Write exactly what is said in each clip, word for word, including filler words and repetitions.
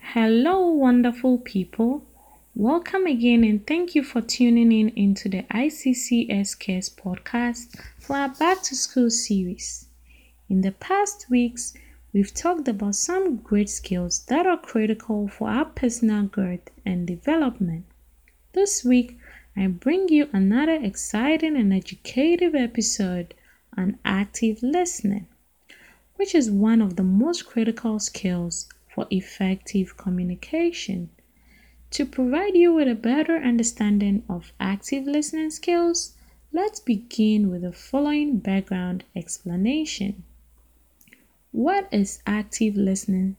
Hello, wonderful people. Welcome again, and thank you for tuning in into the I C C S Cares podcast for our Back to School series. In the past weeks, we've talked about some great skills that are critical for our personal growth and development. This week, I bring you another exciting and educative episode on active listening, which is one of the most critical skills for effective communication. To provide you with a better understanding of active listening skills, let's begin with the following background explanation. What is active listening?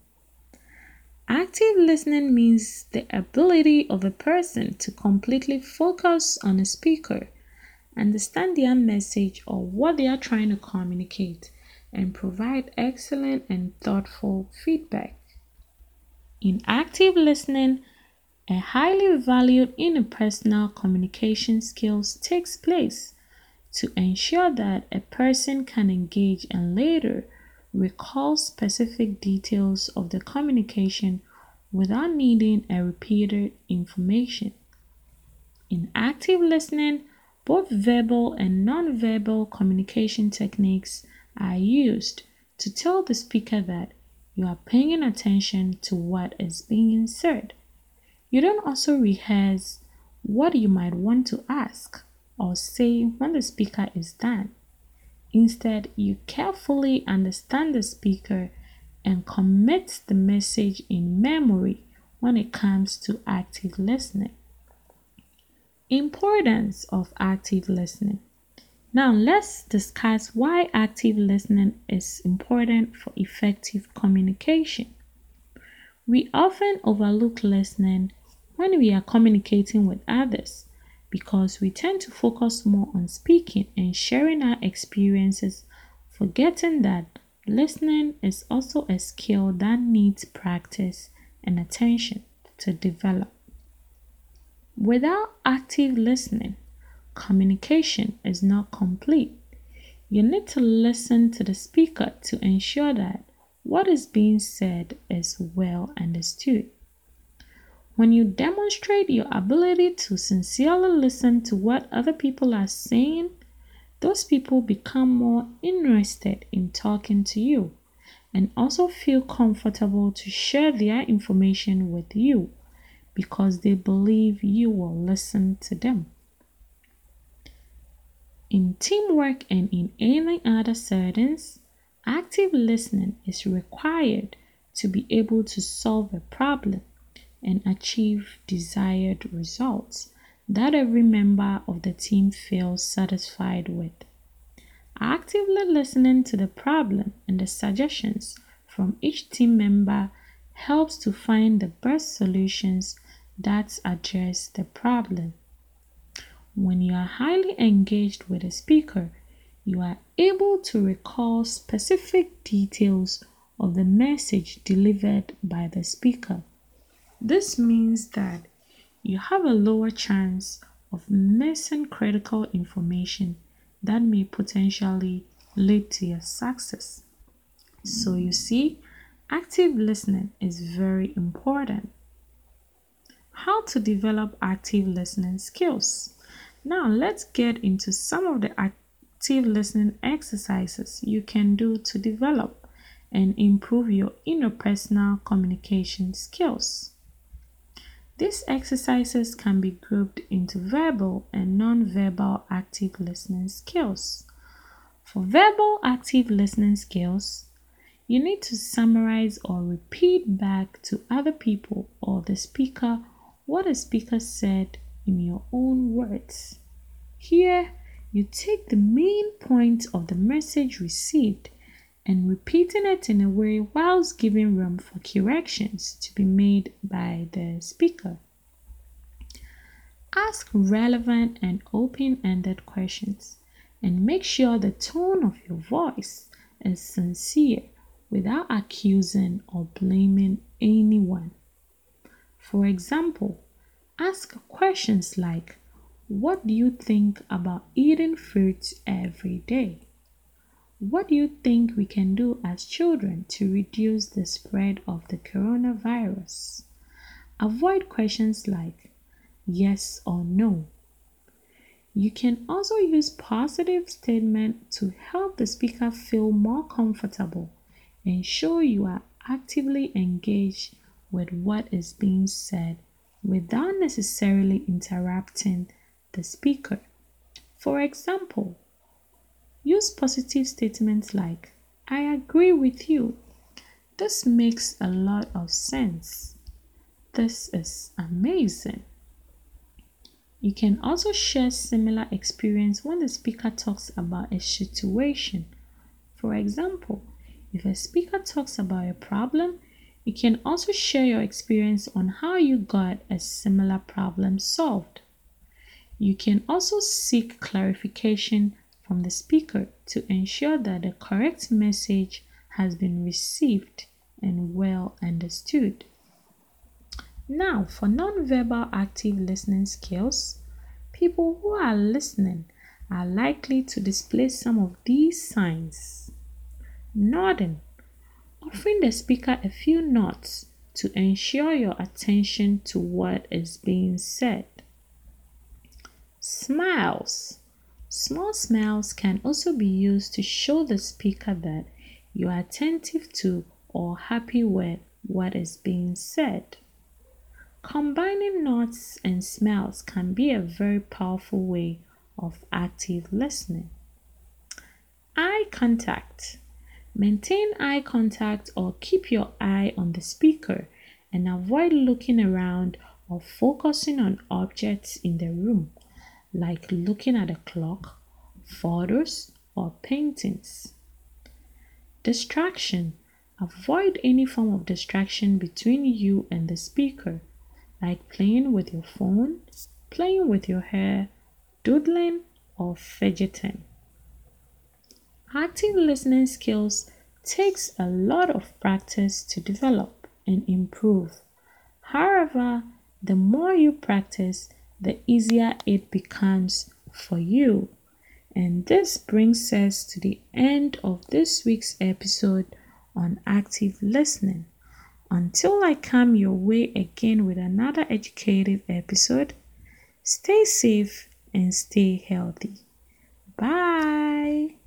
Active listening means the ability of a person to completely focus on a speaker, understand their message or what they are trying to communicate, and provide excellent and thoughtful feedback. In active listening, a highly valued interpersonal communication skills takes place to ensure that a person can engage and later recall specific details of the communication without needing a repeated information. In active listening, both verbal and non-verbal communication techniques are used to tell the speaker that you are paying attention to what is being said. You don't also rehearse what you might want to ask or say when the speaker is done. Instead, you carefully understand the speaker and commit the message in memory when it comes to active listening. Importance of active listening. Now, let's discuss why active listening is important for effective communication. We often overlook listening when we are communicating with others because we tend to focus more on speaking and sharing our experiences, forgetting that listening is also a skill that needs practice and attention to develop. Without active listening, communication is not complete. You need to listen to the speaker to ensure that what is being said is well understood. When you demonstrate your ability to sincerely listen to what other people are saying, those people become more interested in talking to you and also feel comfortable to share their information with you because they believe you will listen to them. In teamwork and in any other settings, active listening is required to be able to solve a problem and achieve desired results that every member of the team feels satisfied with. Actively listening to the problem and the suggestions from each team member helps to find the best solutions that address the problem. When you are highly engaged with a speaker, you are able to recall specific details of the message delivered by the speaker. This means that you have a lower chance of missing critical information that may potentially lead to your success. So you see, active listening is very important. How to develop active listening skills? Now let's get into some of the active listening exercises you can do to develop and improve your interpersonal communication skills. These exercises can be grouped into verbal and non-verbal active listening skills. For verbal active listening skills, you need to summarize or repeat back to other people or the speaker what the speaker said in your own words. Here, you take the main point of the message received and repeating it in a way whilst giving room for corrections to be made by the speaker. Ask relevant and open-ended questions and make sure the tone of your voice is sincere without accusing or blaming anyone. For example, ask questions like, what do you think about eating fruits every day? What do you think we can do as children to reduce the spread of the coronavirus? Avoid questions like yes or no. You can also use positive statements to help the speaker feel more comfortable and show you are actively engaged with what is being said without necessarily interrupting the speaker. For example, use positive statements like, I agree with you. This makes a lot of sense. This is amazing. You can also share similar experience when the speaker talks about a situation. For example, if a speaker talks about a problem, you can also share your experience on how you got a similar problem solved. You can also seek clarification from the speaker to ensure that the correct message has been received and well understood. Now, for non-verbal active listening skills, people who are listening are likely to display some of these signs. Nodding, offering the speaker a few nods to ensure your attention to what is being said. Smiles. Small smiles can also be used to show the speaker that you are attentive to or happy with what is being said. Combining nods and smiles can be a very powerful way of active listening. Eye contact. Maintain eye contact or keep your eye on the speaker and avoid looking around or focusing on objects in the room, like looking at a clock, photos, or paintings. Distraction. Avoid any form of distraction between you and the speaker, like playing with your phone, playing with your hair, doodling, or fidgeting. Active listening skills takes a lot of practice to develop and improve. However, the more you practice, the easier it becomes for you. And this brings us to the end of this week's episode on active listening. Until I come your way again with another educative episode, stay safe and stay healthy. Bye.